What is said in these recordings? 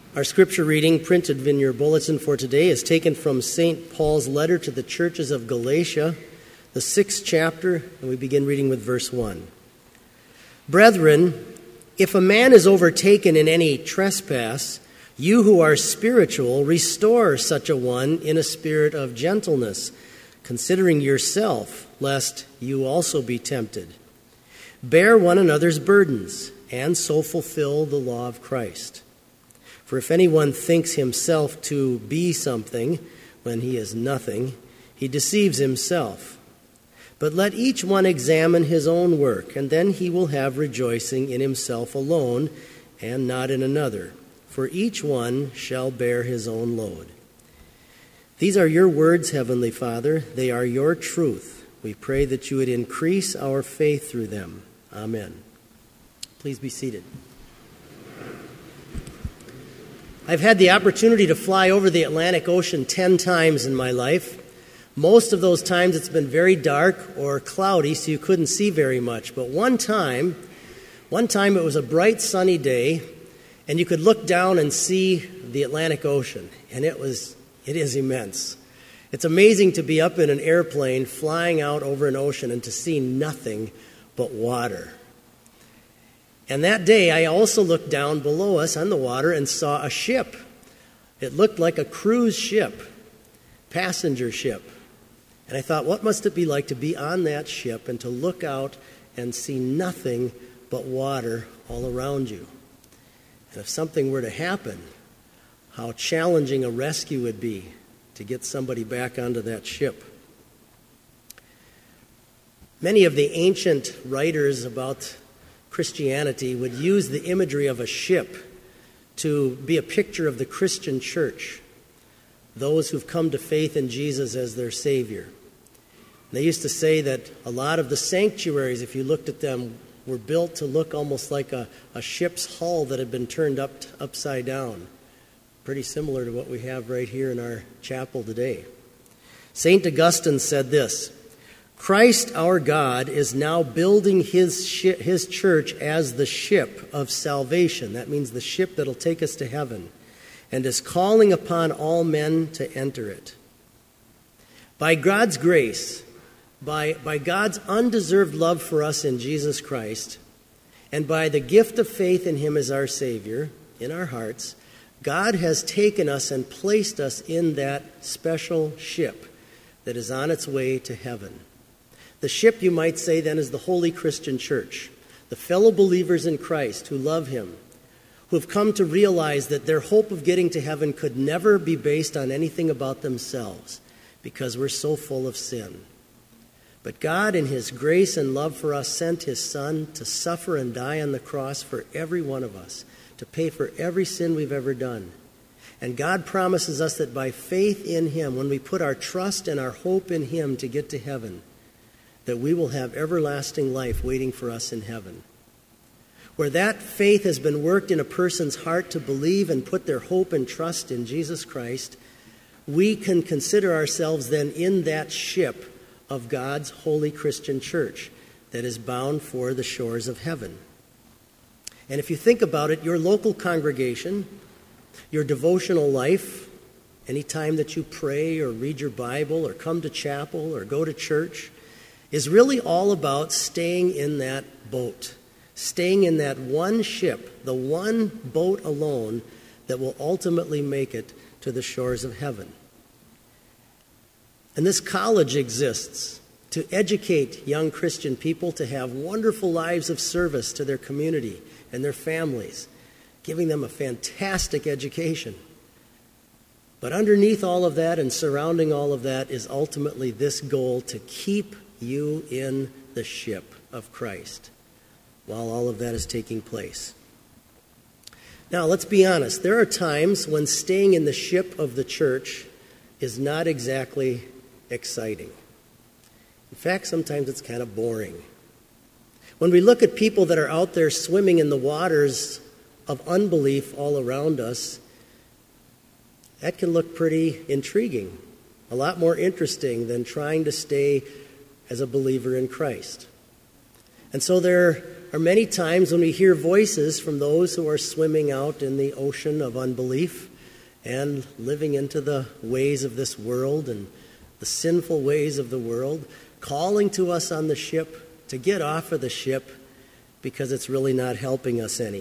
Our scripture reading, printed in your bulletin for today, is taken from St. Paul's letter to the churches of Galatia, the 6th chapter, and we begin reading with verse 1. Brethren, if a man is overtaken in any trespass, you who are spiritual, restore such a one in a spirit of gentleness, considering yourself, lest you also be tempted. Bear one another's burdens, and so fulfill the law of Christ. For if anyone thinks himself to be something when he is nothing, he deceives himself. But let each one examine his own work, and then he will have rejoicing in himself alone and not in another. For each one shall bear his own load. These are your words, Heavenly Father. They are your truth. We pray that you would increase our faith through them. Amen. Please be seated. I've had the opportunity to fly over the Atlantic Ocean 10 times in my life. Most of those times it's been very dark or cloudy, so you couldn't see very much. But one time it was a bright sunny day, and you could look down and see the Atlantic Ocean, and it is immense. It's amazing to be up in an airplane flying out over an ocean and to see nothing but water. And that day, I also looked down below us on the water and saw a ship. It looked like a cruise ship, passenger ship. And I thought, what must it be like to be on that ship and to look out and see nothing but water all around you? And if something were to happen, how challenging a rescue would be to get somebody back onto that ship. Many of the ancient writers about Christianity would use the imagery of a ship to be a picture of the Christian church, those who've come to faith in Jesus as their Savior. They used to say that a lot of the sanctuaries, if you looked at them, were built to look almost like a ship's hull that had been turned upside down. Pretty similar to what we have right here in our chapel today. St. Augustine said this: Christ our God is now building his church as the ship of salvation. That means the ship that'll take us to heaven, and is calling upon all men to enter it. By God's grace, by God's undeserved love for us in Jesus Christ, and by the gift of faith in him as our Savior in our hearts, God has taken us and placed us in that special ship that is on its way to heaven. The ship, you might say, then, is the Holy Christian Church, the fellow believers in Christ who love him, who have come to realize that their hope of getting to heaven could never be based on anything about themselves because we're so full of sin. But God, in his grace and love for us, sent his Son to suffer and die on the cross for every one of us, to pay for every sin we've ever done. And God promises us that by faith in him, when we put our trust and our hope in him to get to heaven, that we will have everlasting life waiting for us in heaven. Where that faith has been worked in a person's heart to believe and put their hope and trust in Jesus Christ, we can consider ourselves then in that ship of God's holy Christian church that is bound for the shores of heaven. And if you think about it, your local congregation, your devotional life, any time that you pray or read your Bible or come to chapel or go to church, is really all about staying in that boat, staying in that one ship, the one boat alone that will ultimately make it to the shores of heaven. And this college exists to educate young Christian people to have wonderful lives of service to their community and their families, giving them a fantastic education. But underneath all of that and surrounding all of that is ultimately this goal: to keep you in the ship of Christ while all of that is taking place. Now, let's be honest. There are times when staying in the ship of the church is not exactly exciting. In fact, sometimes it's kind of boring. When we look at people that are out there swimming in the waters of unbelief all around us, that can look pretty intriguing, a lot more interesting than trying to stay as a believer in Christ. And so there are many times when we hear voices from those who are swimming out in the ocean of unbelief and living into the ways of this world and the sinful ways of the world, calling to us on the ship to get off of the ship because it's really not helping us any.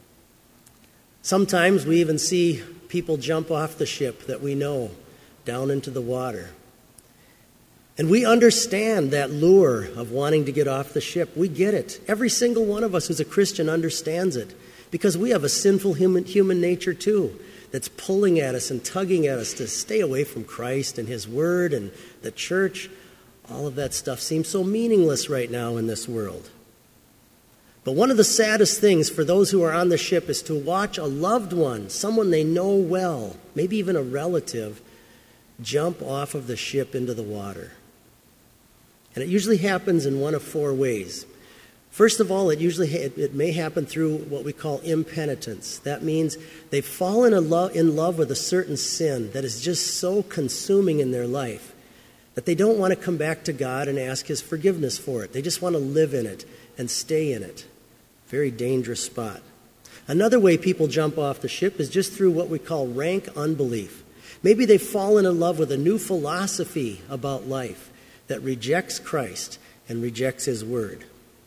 Sometimes we even see people jump off the ship that we know down into the water. And we understand that lure of wanting to get off the ship. We get it. Every single one of us who's a Christian understands it because we have a sinful human nature too that's pulling at us and tugging at us to stay away from Christ and His Word and the church. All of that stuff seems so meaningless right now in this world. But one of the saddest things for those who are on the ship is to watch a loved one, someone they know well, maybe even a relative, jump off of the ship into the water. And it usually happens in one of four ways. First of all, it may happen through what we call impenitence. That means they've fallen in love with a certain sin that is just so consuming in their life that they don't want to come back to God and ask His forgiveness for it. They just want to live in it and stay in it. Very dangerous spot. Another way people jump off the ship is just through what we call rank unbelief. Maybe they've fallen in love with a new philosophy about life that rejects Christ and rejects His Word.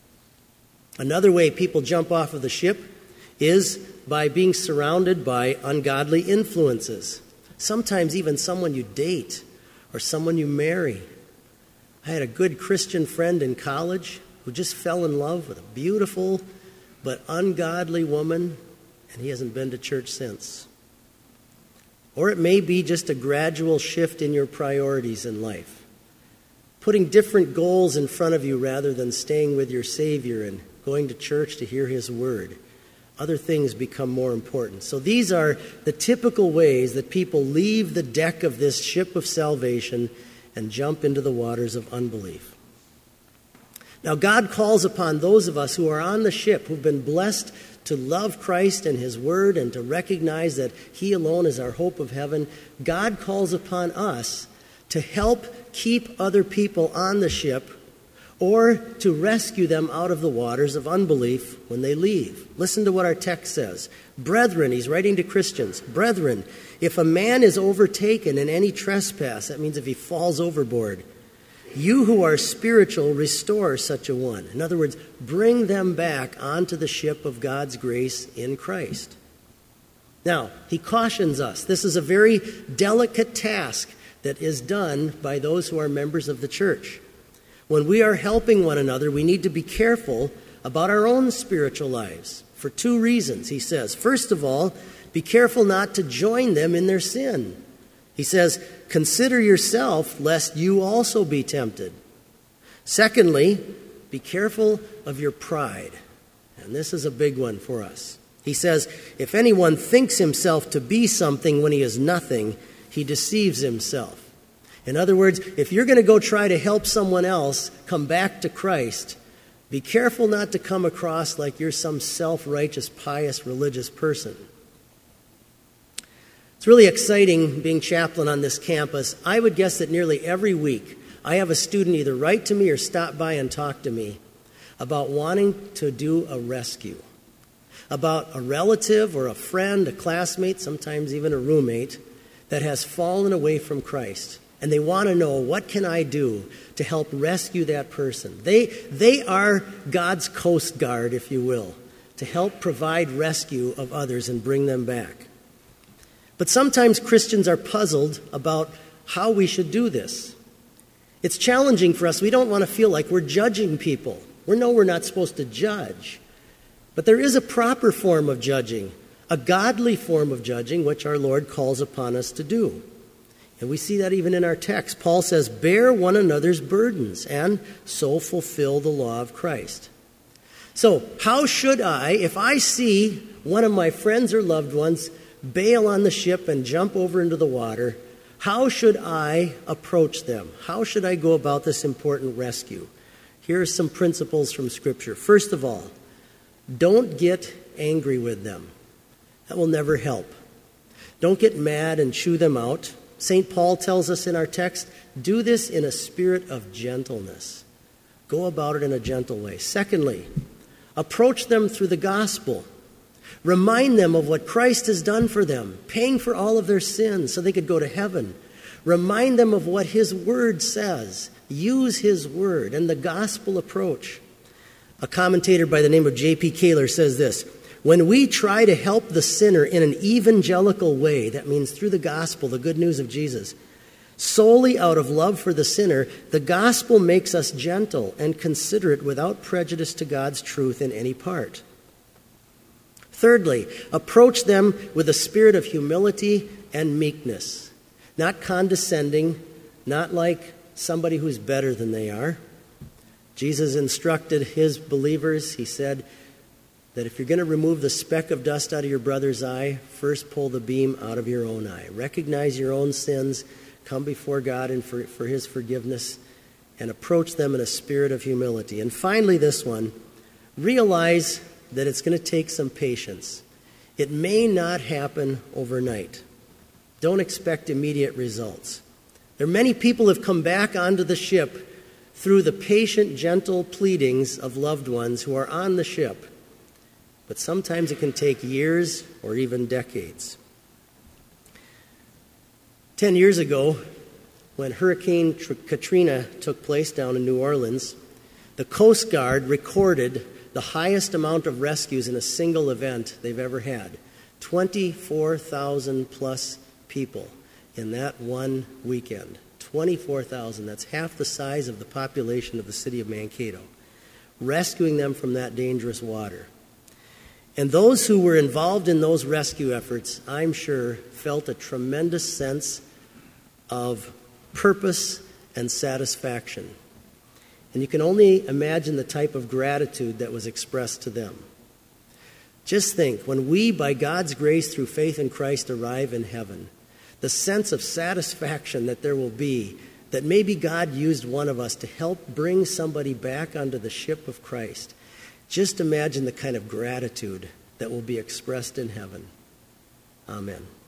Another way people jump off of the ship is by being surrounded by ungodly influences. Sometimes even someone you date or someone you marry. I had a good Christian friend in college who just fell in love with a beautiful but ungodly woman, and he hasn't been to church since. Or it may be just a gradual shift in your priorities in life. Putting different goals in front of you rather than staying with your Savior and going to church to hear His Word. Other things become more important. So these are the typical ways that people leave the deck of this ship of salvation and jump into the waters of unbelief. Now, God calls upon those of us who are on the ship, who've been blessed to love Christ and His Word and to recognize that He alone is our hope of heaven. God calls upon us to help keep other people on the ship or to rescue them out of the waters of unbelief when they leave. Listen to what our text says. Brethren, he's writing to Christians, brethren, if a man is overtaken in any trespass, that means if he falls overboard, you who are spiritual, restore such a one. In other words, bring them back onto the ship of God's grace in Christ. Now, he cautions us. This is a very delicate task that is done by those who are members of the church. When we are helping one another, we need to be careful about our own spiritual lives for two reasons, he says. First of all, be careful not to join them in their sin. He says, consider yourself lest you also be tempted. Secondly, be careful of your pride. And this is a big one for us. He says, if anyone thinks himself to be something when he is nothing, he deceives himself. In other words, if you're going to go try to help someone else come back to Christ, be careful not to come across like you're some self-righteous, pious, religious person. It's really exciting being chaplain on this campus. I would guess that nearly every week I have a student either write to me or stop by and talk to me about wanting to do a rescue, about a relative or a friend, a classmate, sometimes even a roommate, that has fallen away from Christ. And they want to know, what can I do to help rescue that person? They are God's Coast Guard, if you will, to help provide rescue of others and bring them back. But sometimes Christians are puzzled about how we should do this. It's challenging for us. We don't want to feel like we're judging people. We know we're not supposed to judge. But there is a proper form of judging, a godly form of judging, which our Lord calls upon us to do. And we see that even in our text. Paul says, bear one another's burdens and so fulfill the law of Christ. So how should I, if I see one of my friends or loved ones bail on the ship and jump over into the water, how should I approach them? How should I go about this important rescue? Here are some principles from Scripture. First of all, don't get angry with them. That will never help. Don't get mad and chew them out. St. Paul tells us in our text, do this in a spirit of gentleness. Go about it in a gentle way. Secondly, Approach them through the gospel. Remind them of what Christ has done for them, paying for all of their sins so they could go to heaven. Remind them of what his word says. Use his word and the gospel approach. A commentator by the name of J.P. Kaler says this: when we try to help the sinner in an evangelical way, that means through the gospel, the good news of Jesus, solely out of love for the sinner, the gospel makes us gentle and considerate without prejudice to God's truth in any part. Thirdly, approach them with a spirit of humility and meekness, not condescending, not like somebody who's better than they are. Jesus instructed his believers, he said, that if you're going to remove the speck of dust out of your brother's eye, first pull the beam out of your own eye. Recognize your own sins, come before God and for his forgiveness, and approach them in a spirit of humility. And finally, this one, realize that it's going to take some patience. It may not happen overnight. Don't expect immediate results. There are many people who have come back onto the ship through the patient, gentle pleadings of loved ones who are on the ship. But sometimes it can take years or even decades. 10 years ago, when Hurricane Katrina took place down in New Orleans, the Coast Guard recorded the highest amount of rescues in a single event they've ever had. 24,000 plus people in that one weekend. 24,000, that's half the size of the population of the city of Mankato, rescuing them from that dangerous water. And those who were involved in those rescue efforts, I'm sure, felt a tremendous sense of purpose and satisfaction. And you can only imagine the type of gratitude that was expressed to them. Just think, when we, by God's grace through faith in Christ, arrive in heaven, the sense of satisfaction that there will be, that maybe God used one of us to help bring somebody back onto the ship of Christ. Just imagine the kind of gratitude that will be expressed in heaven. Amen.